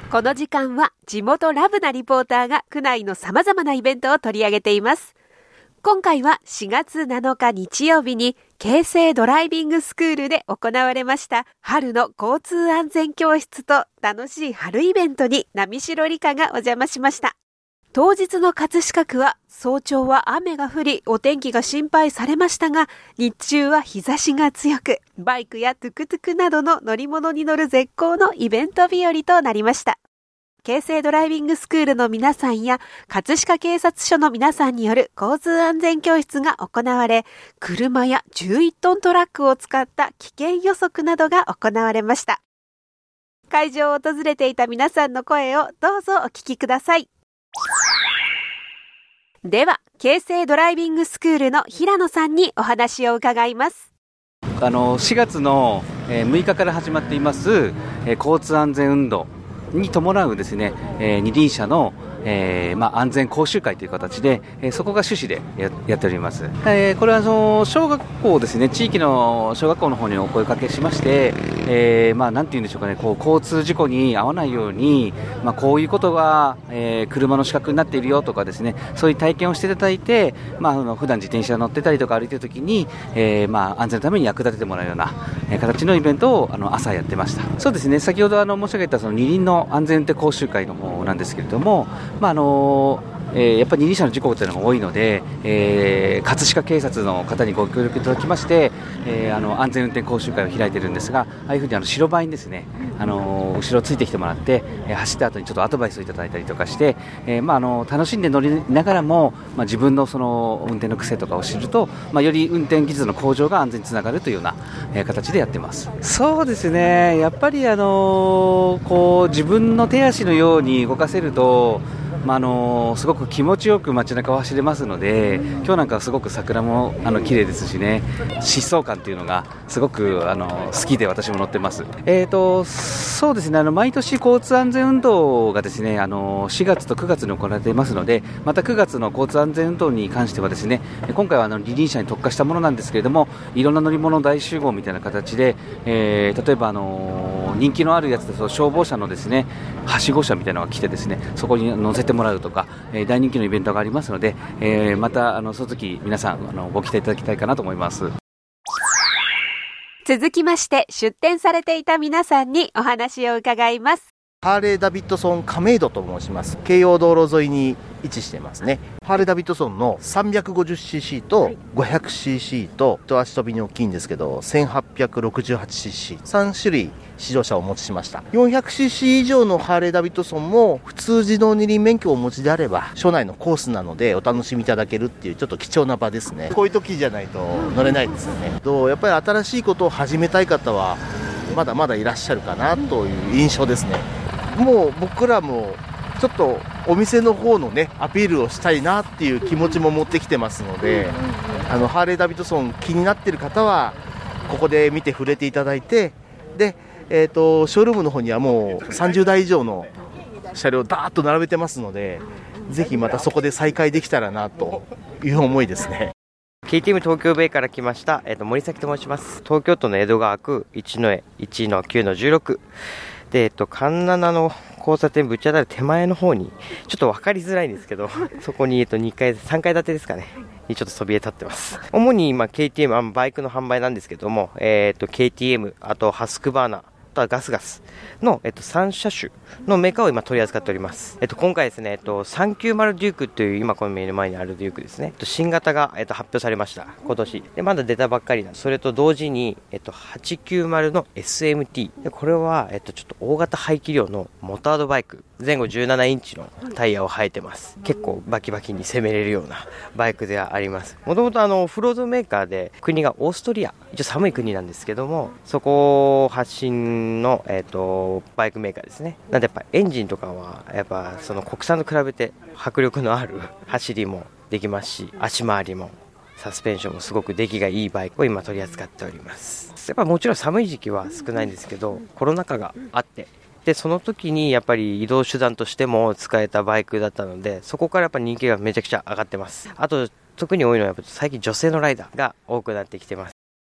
この時間は地元ラブなリポーターが区内の様々なイベントを取り上げています。今回は4月7日日曜日に京成ドライビングスクールで行われました春の交通安全教室と楽しい春イベントに波代理香がお邪魔しました。当日の葛飾区は早朝は雨が降りお天気が心配されましたが、日中は日差しが強くバイクやトゥクトゥクなどの乗り物に乗る絶好のイベント日和となりました。京成ドライビングスクールの皆さんや葛飾警察署の皆さんによる交通安全教室が行われ、車や11トントラックを使った危険予測などが行われました。会場を訪れていた皆さんの声をどうぞお聞きください。では、京成ドライビングスクールの平野さんにお話を伺います。 4月の6日から始まっています交通安全運動に伴うですね、二輪車の安全講習会という形で、そこが趣旨で やっております。これは小学校ですね、地域の小学校の方にお声掛けしまして、なんていうんでしょうかね、交通事故に遭わないように、こういうことが、車の死角になっているよとかですね、そういう体験をしていただいて、普段自転車乗ってたりとか歩いているときに、安全のために役立ててもらうような、形のイベントを朝やってました。そうですね、先ほど申し上げたその二輪の安全運転講習会の方なんですけれども、やっぱり二輪車の事故というのが多いので、葛飾警察の方にご協力いただきまして、安全運転講習会を開いているんですが、ああいうふうに白バイにですね、後ろついてきてもらって、走った後にちょっとアドバイスをいただいたりとかして、楽しんで乗りながらも、自分のその運転の癖とかを知ると、より運転技術の向上が安全につながるというような、形でやってます。そうですね、やっぱり自分の手足のように動かせると、すごく気持ちよく街中を走れますので、今日なんかはすごく桜も綺麗ですしね、疾走感というのがすごく好きで私も乗ってます。そうですね、毎年交通安全運動がですね、4月と9月に行われていますので、また9月の交通安全運動に関してはですね、今回は二輪車に特化したものなんですけれども、いろんな乗り物大集合みたいな形で、例えば人気のあるやつですと消防車のですね、はしご車みたいなのが来てですね、そこに乗せてもらうとか、大人気のイベントがありますので、またその時皆さんご期待いただきたいかなと思います。 続きまして出展されていた皆さんにお話を伺います。 ハーレーダビッドソン亀戸と申します。京葉道路沿いに位置してますね。ハーレーダビッドソンの 350cc と 500cc と足飛びに大きいんですけど 1868cc3 種類試乗車をお持ちしました。 400cc 以上のハーレーダビッドソンも普通自動二輪免許をお持ちであれば署内のコースなのでお楽しみいただけるっていうちょっと貴重な場ですね。こういう時じゃないと乗れないですよね。やっぱり新しいことを始めたい方はまだまだいらっしゃるかなという印象ですね。もう僕らもちょっとお店の方のねアピールをしたいなっていう気持ちも持ってきてますので、ハーレーダビッドソン気になっている方はここで見て触れていただいて、で、ショールームの方にはもう30台以上の車両ダーッと並べてますので、ぜひまたそこで再開できたらなという思いですね。 KTM 東京ベイから来ました、森崎と申します。東京都の江戸川区一の江 1-9-16で、環七の交差点ぶち当たる手前の方にちょっと分かりづらいんですけどそこに2階3階建てですかねにちょっとそびえ立ってます。主に今 KTM バイクの販売なんですけども、KTM あとハスクバーナガスガスの、3車種のメーカーを今取り扱っております。今回ですね、390デュークという今この目の前にあるデュークですね、新型が、発表されました今年で、まだ出たばっかりな。それと同時に、890の SMT で、これは、ちょっと大型排気量のモタードバイク、前後17インチのタイヤを履いてます。結構バキバキに攻めれるようなバイクではあります。もともとオフロードメーカーで国がオーストリア、一応寒い国なんですけども、そこ発信の、バイクメーカーですね。なんでやっぱエンジンとかはやっぱその国産と比べて迫力のある走りもできますし、足回りもサスペンションもすごく出来がいいバイクを今取り扱っております。やっぱもちろん寒い時期は少ないんですけど、コロナ禍があってで、その時にやっぱり移動手段としても使えたバイクだったので、そこからやっぱ人気がめちゃくちゃ上がってます。あと特に多いのはやっぱ最近女性のライダーが多くなってきてます。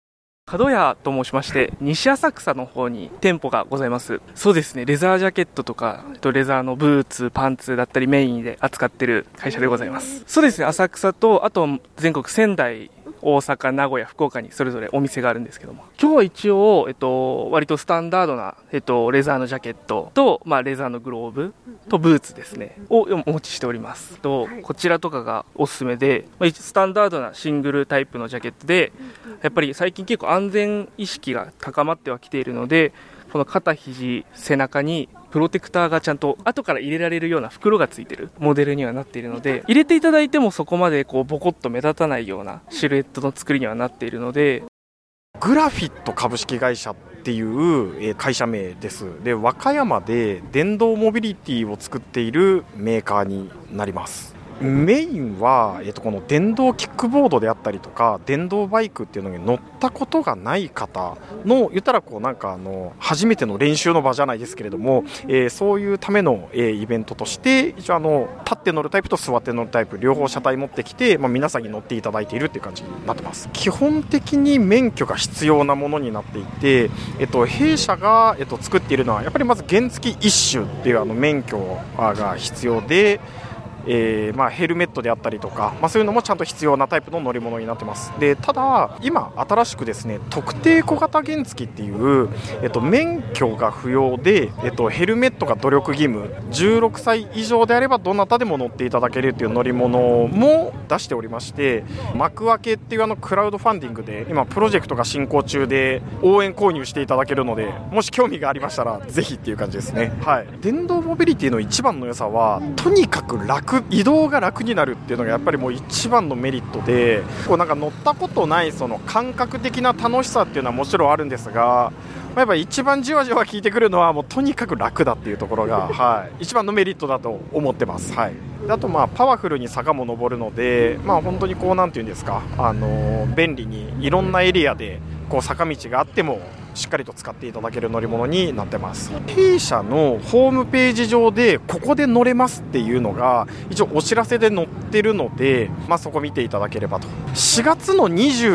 角屋と申しまして、西浅草の方に店舗がございます。そうですね、レザージャケットとか、レザーのブーツ、パンツだったりメインで扱ってる会社でございます。そうですね、浅草と、あと全国仙台、大阪、名古屋、福岡にそれぞれお店があるんですけども、今日は一応、割とスタンダードな、レザーのジャケットと、レザーのグローブとブーツですね、をお持ちしております。こちらとかがおすすめで、スタンダードなシングルタイプのジャケットで、やっぱり最近結構安全意識が高まってはきているので、この肩、肘、背中にプロテクターがちゃんと後から入れられるような袋がついてるモデルにはなっているので、入れていただいてもそこまでボコッと目立たないようなシルエットの作りにはなっているので。 グラフィット株式会社っていう会社名です。で、和歌山で電動モビリティを作っているメーカーになります。メインは、この電動キックボードであったりとか電動バイクっていうのに乗ったことがない方の言ったら初めての練習の場じゃないですけれども、そういうための、イベントとして一応立って乗るタイプと座って乗るタイプ両方車体持ってきて、皆さんに乗っていただいているっていう感じになってます。基本的に免許が必要なものになっていて、弊社が、作っているのはやっぱりまず原付一種っていう免許が必要で、ヘルメットであったりとか、そういうのもちゃんと必要なタイプの乗り物になってます。で、ただ今新しくですね、特定小型原付っていう、免許が不要で、ヘルメットが努力義務、16歳以上であればどなたでも乗っていただけるっていう乗り物も出しておりまして、幕開けっていうクラウドファンディングで今プロジェクトが進行中で応援購入していただけるので、もし興味がありましたらぜひっていう感じですね。はい、電動モビリティの一番の良さはとにかく移動が楽になるっていうのがやっぱりもう一番のメリットで、乗ったことないその感覚的な楽しさっていうのはもちろんあるんですが、やっぱり一番じわじわ効いてくるのはもうとにかく楽だっていうところが、一番のメリットだと思ってます。はい、あとパワフルに坂も登るので、本当になんていうんですか、便利にいろんなエリアで坂道があってもしっかりと使っていただける乗り物になってます。弊社のホームページ上でここで乗れますっていうのが一応お知らせで載ってるので、そこ見ていただければと。4月の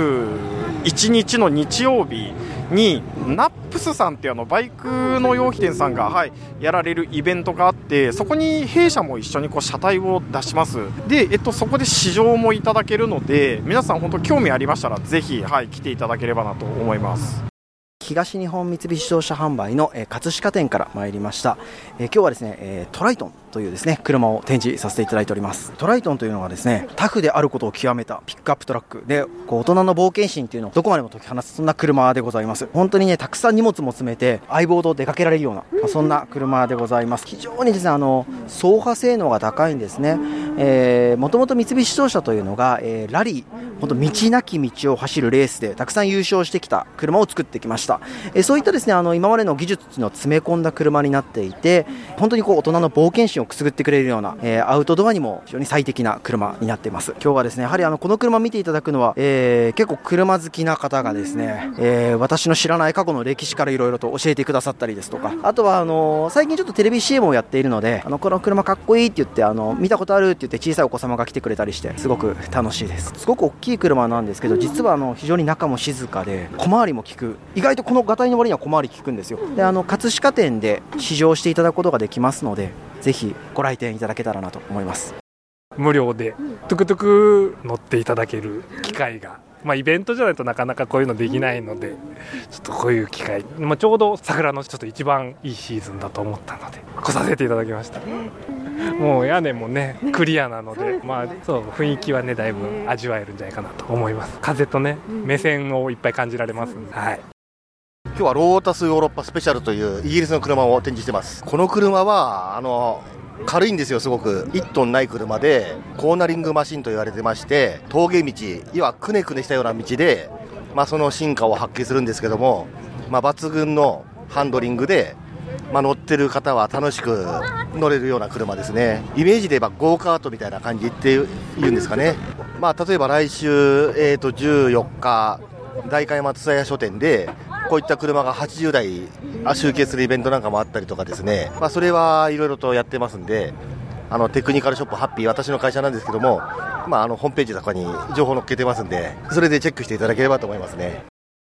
21日の日曜日にナップスさんってバイクの用品店さんが、やられるイベントがあって、そこに弊社も一緒に車体を出します。で、そこで試乗もいただけるので、皆さん本当興味ありましたらぜひ、来ていただければなと思います。 東日本三菱自動車販売の葛飾店から参りました。今日はですね、トライトンというですね車を展示させていただいております。トライトンというのはですね、タフであることを極めたピックアップトラックで、大人の冒険心というのをどこまでも解き放つ、そんな車でございます。本当にね、たくさん荷物も詰めて相棒と出かけられるような、そんな車でございます。非常にですね、走破性能が高いんですね。もともと三菱自動車というのが、ラリー、本当道なき道を走るレースでたくさん優勝してきた車を作ってきました。そういったですね、今までの技術の詰め込んだ車になっていて、本当に大人の冒険心をくすぐってくれるような、アウトドアにも非常に最適な車になっています。今日はですね、やはりこの車を見ていただくのは、結構車好きな方がですね、私の知らない過去の歴史からいろいろと教えてくださったりですとか、あとは最近ちょっとテレビ CM をやっているので、この車かっこいいって言って見たことあるって言って小さいお子様が来てくれたりして、すごく楽しいです。すごく大きい車なんですけど、実は非常に中も静かで小回りも効く、意外とこのガタイの割には小回り効くんですよ。で、葛飾店で試乗していただくことができますので、ぜひご来店いただけたらなと思います。 無料でトゥクトゥク乗っていただける機会が、イベントじゃないとなかなかこういうのできないので、ちょっとこういう機会、ちょうど桜のちょっと一番いいシーズンだと思ったので来させていただきました。もう屋根もねクリアなので、そう雰囲気はねだいぶ味わえるんじゃないかなと思います。風とね目線をいっぱい感じられますんで、 今日はロータスヨーロッパスペシャルというイギリスの車を展示してます。この車は軽いんですよ。すごく1トンない車でコーナリングマシンと言われてまして、峠道、要はくねくねしたような道で、その進化を発揮するんですけども、抜群のハンドリングで、乗ってる方は楽しく乗れるような車ですね。イメージで言えばゴーカートみたいな感じって言うんですかね。例えば来週、14日代官山蔦屋書店でこういった車が80台集結するイベントなんかもあったりとかですね、それはいろいろとやってますんで、テクニカルショップハッピー、私の会社なんですけども、ホームページとかに情報載っけてますんで、それでチェックしていただければと思いますね。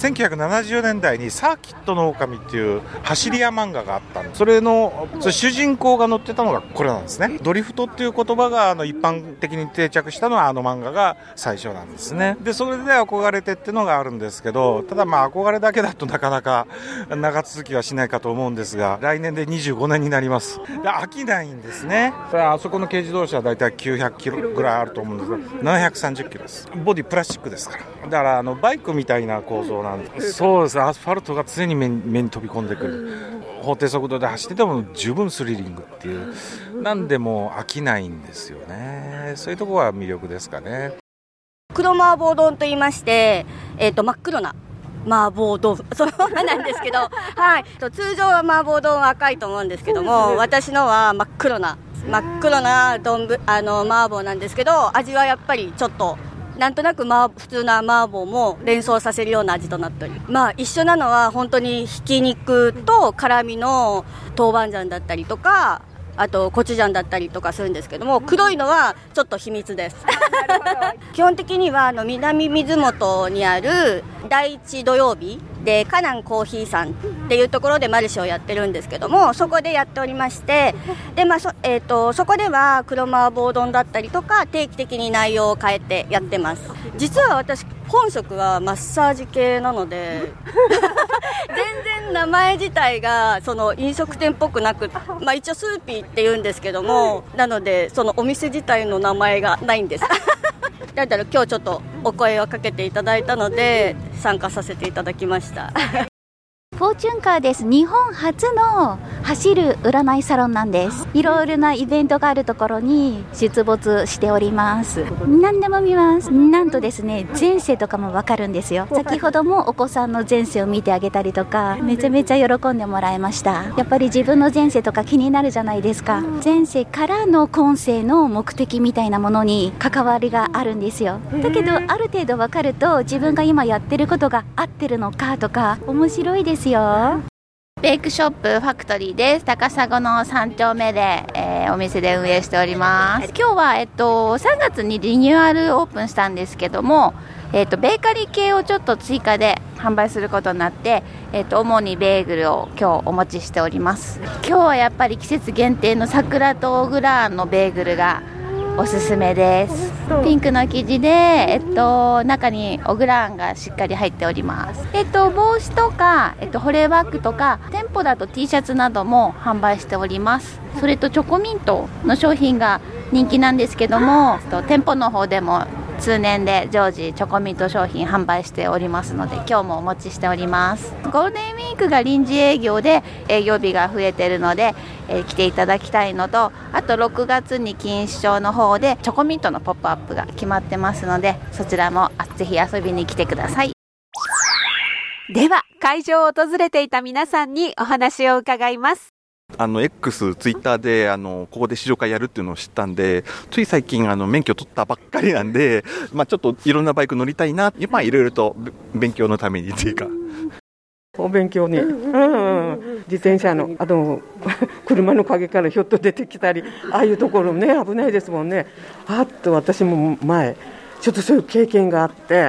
1970年代にサーキットの狼っていう走り屋漫画があったんで、それ主人公が載ってたのがこれなんですね。ドリフトっていう言葉が一般的に定着したのは漫画が最初なんですね。でそれで憧れてっていうのがあるんですけど、ただ憧れだけだとなかなか長続きはしないかと思うんですが、来年で25年になります。で飽きないんですね。あそこの軽自動車はだいたい900キロぐらいあると思うんですけど、730キロです。ボディプラスチックですから。だからバイクみたいな構造なんです。そうです。アスファルトが常に目に飛び込んでくる。法定速度で走ってても十分スリリングっていう。なんでも飽きないんですよね。そういうところが魅力ですかね。 黒麻婆丼と言いまして、真っ黒な麻婆豆腐そのままなんですけど、はい、通常は麻婆丼は赤いと思うんですけども、私のは真っ黒な丼麻婆なんですけど、味はやっぱりちょっとなんとなく普通な麻婆も連想させるような味となっており、一緒なのは本当にひき肉と辛みの豆板醤だったりとか、あとコチュジャンだったりとかするんですけども、黒いのはちょっと秘密です基本的には南水元にある第一土曜日でカナンコーヒーさんっていうところでマルシェをやってるんですけども、そこでやっておりまして、で、そこでは黒麻婆丼だったりとか定期的に内容を変えてやってます。実は私本職はマッサージ系なので全然名前自体がその飲食店っぽくなく、一応スーピーって言うんですけども、なのでそのお店自体の名前がないんですだったら今日ちょっとお声をかけていただいたので参加させていただきましたフォーチュンカーです。日本初の走る占いサロンなんです。いろいろなイベントがあるところに出没しております。何でも見ます。なんとですね、前世とかもわかるんですよ。先ほどもお子さんの前世を見てあげたりとか、めちゃめちゃ喜んでもらいました。やっぱり自分の前世とか気になるじゃないですか。前世からの今世の目的みたいなものに関わりがあるんですよ。だけどある程度わかると、自分が今やってることが合ってるのかとか面白いですよ。ベイクショップファクトリーです。高砂の3丁目で、お店で運営しております。今日は、3月にリニューアルオープンしたんですけども、ベーカリー系をちょっと追加で販売することになって、主にベーグルを今日お持ちしております。今日はやっぱり季節限定の桜とオグラーンのベーグルがおすすめです。ピンクの生地で、中にオグラーンがしっかり入っております。帽子とか、保冷バッグとか、店舗だと T シャツなども販売しております。それとチョコミントの商品が人気なんですけども、店舗の方でも通年で常時チョコミント商品販売しておりますので、今日もお持ちしております。ゴールデンウィークが臨時営業で営業日が増えているので、来ていただきたいのと、あと6月に錦糸町の方でチョコミントのポップアップが決まってますので、そちらもぜひ遊びに来てください。 では会場を訪れていた皆さんにお話を伺います。 X、ツイッターでここで試乗会やるっていうのを知ったんで、つい最近免許取ったばっかりなんで、ちょっといろんなバイク乗りたいな、いろいろと勉強のためにっていうか。 お勉強に、自転車の車の陰からひょっと出てきたり、ああいうところね、危ないですもんね。と私も前ちょっとそういう経験があって、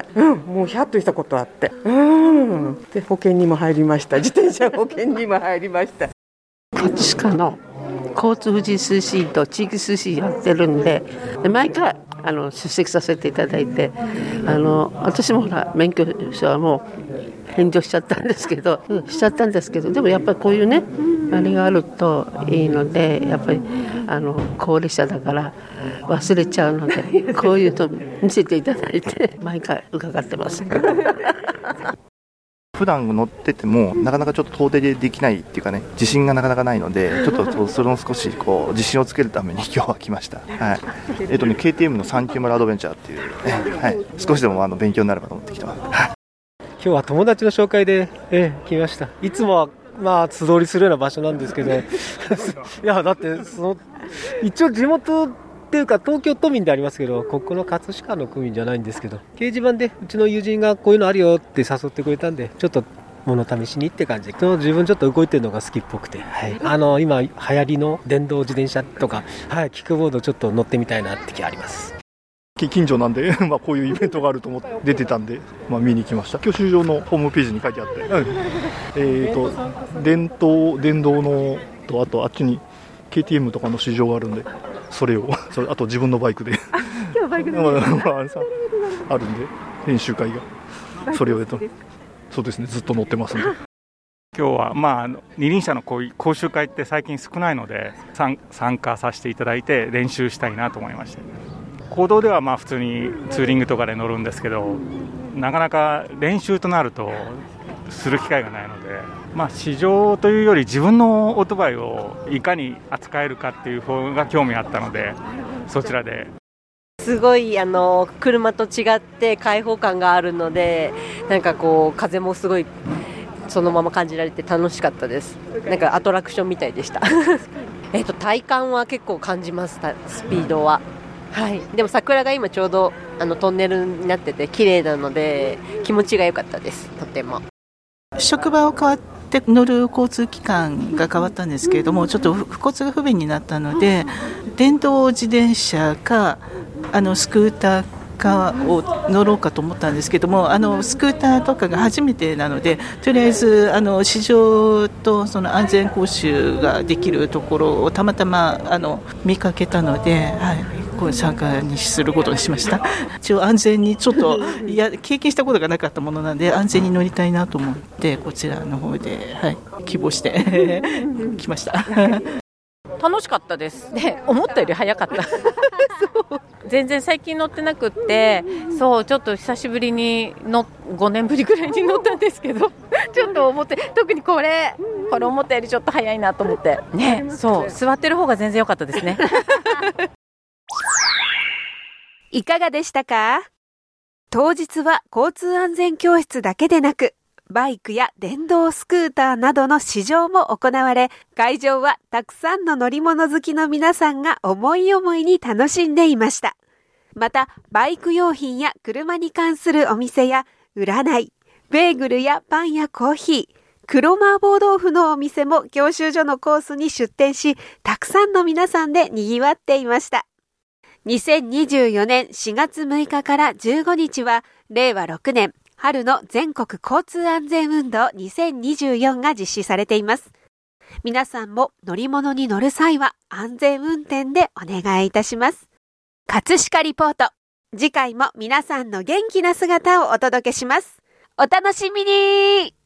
もうヒャッとしたことあって、で保険にも入りました。自転車保険にも入りました。 葛飾の交通富士通信と地域通信やってるんで、毎回出席させていただいて、私もほら免許証はもう返上しちゃったんですけど、でもやっぱりこういうねあれがあるといいので、やっぱり高齢者だから忘れちゃうので、こういうの見せていただいて毎回伺ってます普段乗っててもなかなかちょっと遠出でできないっていうかね、自信がなかなかないので、ちょっとそれを少し自信をつけるために今日は来ました。はい。KTM のサンキューマルアドベンチャーっていう、はい、少しでも勉強になればと思ってきてます。 今日は友達の紹介で、来ました。いつもは素通りするような場所なんですけどいやだって一応地元っていうか東京都民でありますけど、ここの葛飾の区民じゃないんですけど、掲示板でうちの友人がこういうのあるよって誘ってくれたんで、ちょっと物試しにって感じで、自分ちょっと動いてるのが好きっぽくて、はい、今流行りの電動自転車とか、はい、キックボードちょっと乗ってみたいなって気あります。 近所なんで、こういうイベントがあると思って出てたんで、見に来ました。教習所のホームページに書いてあって、電動のと、あとあっちに KTM とかの市場があるんで、それあと自分のバイクで今日バイクであるんで、練習会がそれをそうですね、ずっと乗ってますんで。 今日は二輪車のこういう講習会って最近少ないので参加させていただいて練習したいなと思いました。公道では普通にツーリングとかで乗るんですけど、なかなか練習となるとする機会がないので、試乗というより自分のオートバイをいかに扱えるかっていう方が興味あったので、そちらで。 すごい車と違って開放感があるので、なんかこう風もすごいそのまま感じられて楽しかったです。なんかアトラクションみたいでした体感は結構感じました、スピードは。はい、でも桜が今ちょうどトンネルになってて綺麗なので気持ちが良かったです。とても職場を変わって乗る交通機関が変わったんですけれども、ちょっと交通が不便になったので、電動自転車かスクーターかを乗ろうかと思ったんですけども、スクーターとかが初めてなので、とりあえず試乗とその安全講習ができるところをたまたま見かけたので、こう参加にすることにしました。一応安全にちょっと経験したことがなかったものなんで、安全に乗りたいなと思ってこちらの方で、希望して来ました楽しかったですね。思ったより早かったそう全然最近乗ってなくって、ちょっと久しぶりに5年ぶりぐらいに乗ったんですけどちょっと特にこれ思ったよりちょっと早いなと思ってね。座ってる方が全然良かったですねいかがでしたか？当日は交通安全教室だけでなく、バイクや電動スクーターなどの試乗も行われ、会場はたくさんの乗り物好きの皆さんが思い思いに楽しんでいました。また、バイク用品や車に関するお店や占い、ベーグルやパンやコーヒー、黒麻婆豆腐のお店も教習所のコースに出店し、たくさんの皆さんで賑わっていました。2024年4月6日から15日は、令和6年春の全国交通安全運動2024が実施されています。皆さんも乗り物に乗る際は安全運転でお願いいたします。葛飾リポート。次回も皆さんの元気な姿をお届けします。お楽しみに。